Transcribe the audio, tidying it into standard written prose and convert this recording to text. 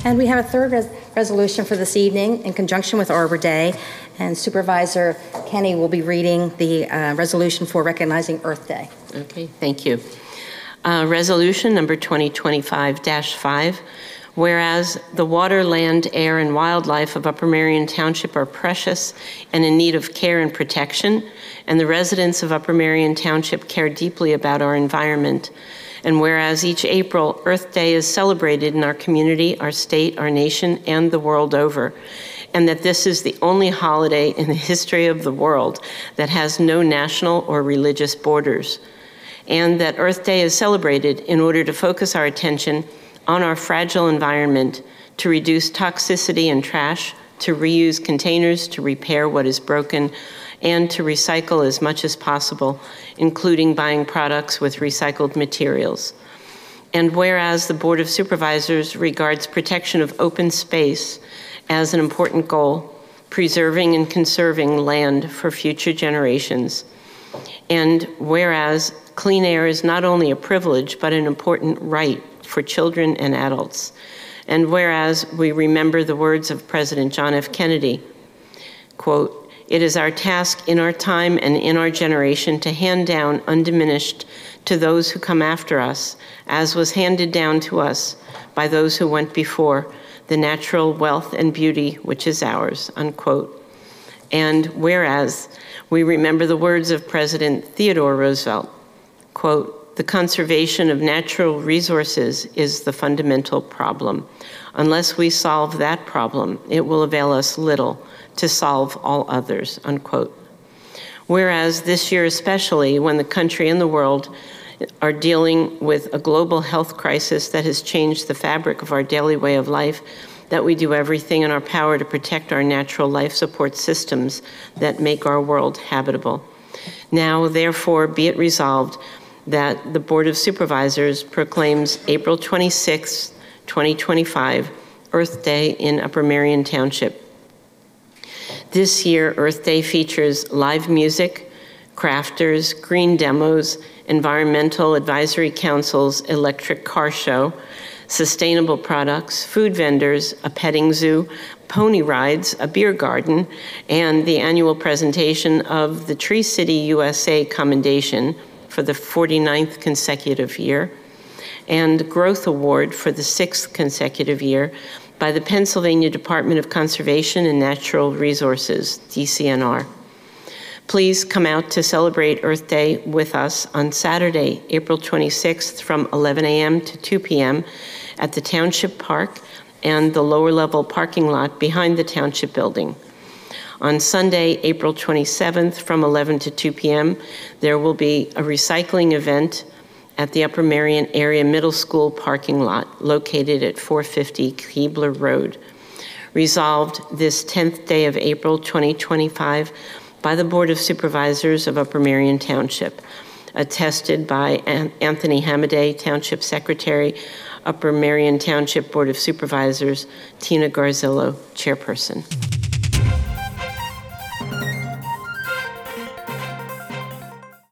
And we have a third resolution for this evening in conjunction with Arbor Day, and Supervisor Kenny will be reading the resolution for recognizing Earth Day. Okay, thank you. Resolution number 2025-5, whereas the water, land, air, and wildlife of Upper Merion Township are precious and in need of care and protection, and the residents of Upper Merion Township care deeply about our environment. And whereas each April, Earth Day is celebrated in our community, our state, our nation, and the world over, and that this is the only holiday in the history of the world that has no national or religious borders, and that Earth Day is celebrated in order to focus our attention on our fragile environment, to reduce toxicity and trash, to reuse containers, to repair what is broken, and to recycle as much as possible, including buying products with recycled materials. And whereas the Board of Supervisors regards protection of open space as an important goal, preserving and conserving land for future generations. And whereas clean air is not only a privilege, but an important right for children and adults. And whereas we remember the words of President John F. Kennedy, quote, "It is our task in our time and in our generation to hand down undiminished to those who come after us, as was handed down to us by those who went before, the natural wealth and beauty which is ours," unquote. And whereas we remember the words of President Theodore Roosevelt, quote, "The conservation of natural resources is the fundamental problem. Unless we solve that problem, it will avail us little to solve all others," unquote. Whereas this year especially, when the country and the world are dealing with a global health crisis that has changed the fabric of our daily way of life, that we do everything in our power to protect our natural life support systems that make our world habitable. Now, therefore, be it resolved that the Board of Supervisors proclaims April 26, 2025, Earth Day in Upper Merion Township. This year, Earth Day features live music, crafters, green demos, environmental advisory councils, electric car show, sustainable products, food vendors, a petting zoo, pony rides, a beer garden, and the annual presentation of the Tree City USA Commendation for the 49th consecutive year, and Growth Award for the 6th consecutive year by the Pennsylvania Department of Conservation and Natural Resources, DCNR. Please come out to celebrate Earth Day with us on Saturday, April 26th from 11 a.m. to 2 p.m. at the Township Park and the lower level parking lot behind the Township building. On Sunday, April 27th from 11 to 2 p.m., there will be a recycling event at the Upper Merion Area Middle School parking lot located at 450 Keebler Road. Resolved this 10th day of April 2025 by the Board of Supervisors of Upper Merion Township, attested by Anthony Hamaday, Township Secretary, Upper Merion Township Board of Supervisors, Tina Garzillo, Chairperson.